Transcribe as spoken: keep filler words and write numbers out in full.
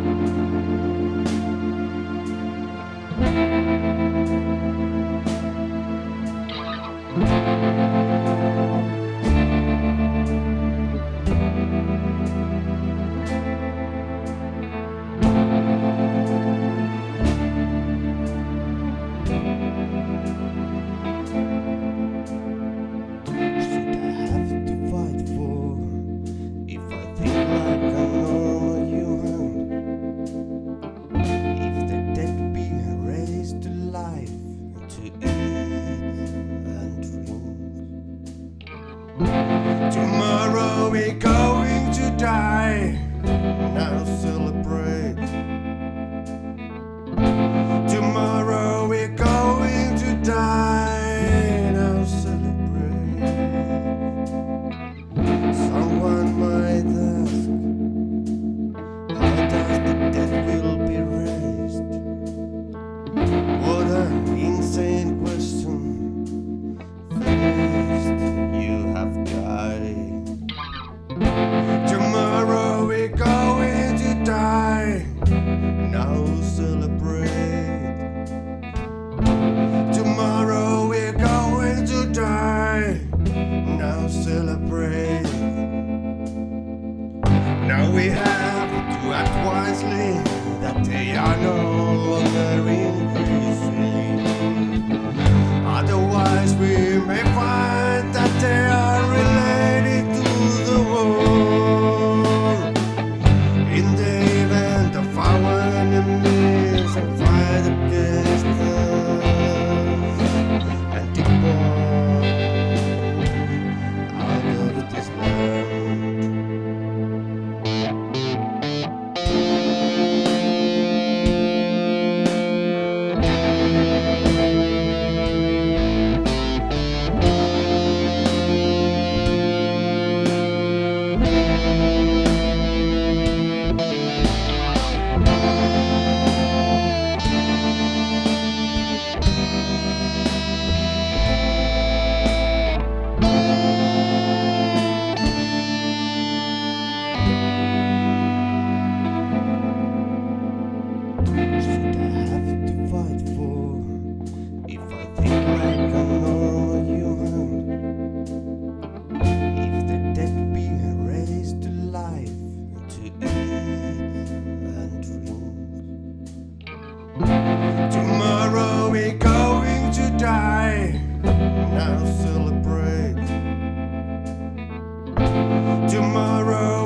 Tomorrow we're going to die. Now celebrate. Tomorrow we're going to die. Now celebrate. Someone might ask, how does the dead will be raised? What an insane question. First you have died. Tomorrow we're going to die. Now celebrate. Tomorrow we're going to die. Now celebrate. Now we have to act wisely, that they are no longer increasing. Otherwise we may find that they are related to the war. In the event of our enemies and fight against us and depart out of this land. Tomorrow we're going to die. Now celebrate. Tomorrow